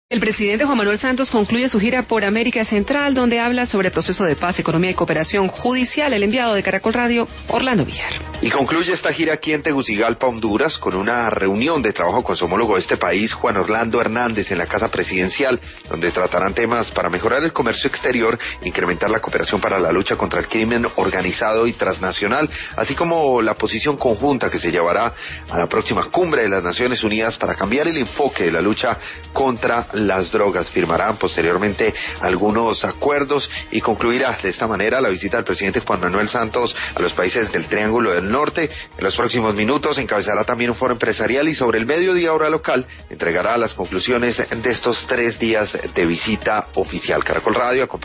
El presidente Juan Manuel Santos concluye su gira por América Central, donde habla sobre proceso de paz, economía y cooperación judicial. El enviado de Caracol Radio, Orlando Villar. Y concluye esta gira aquí en Tegucigalpa, Honduras, con una reunión de trabajo con su homólogo de este país, Juan Orlando Hernández, en la Casa Presidencial, donde tratarán temas para mejorar el comercio exterior, incrementar la cooperación para la lucha contra el crimen organizado y transnacional, así como la posición conjunta que se llevará a la próxima cumbre de las Naciones Unidas para cambiar el enfoque de la lucha contra las drogas. Firmarán posteriormente algunos acuerdos y concluirá de esta manera la visita del presidente Juan Manuel Santos a los países del Triángulo del Norte. En los próximos minutos encabezará también un foro empresarial y sobre el mediodía hora local entregará las conclusiones de estos 3 días de visita oficial. Caracol Radio acompaña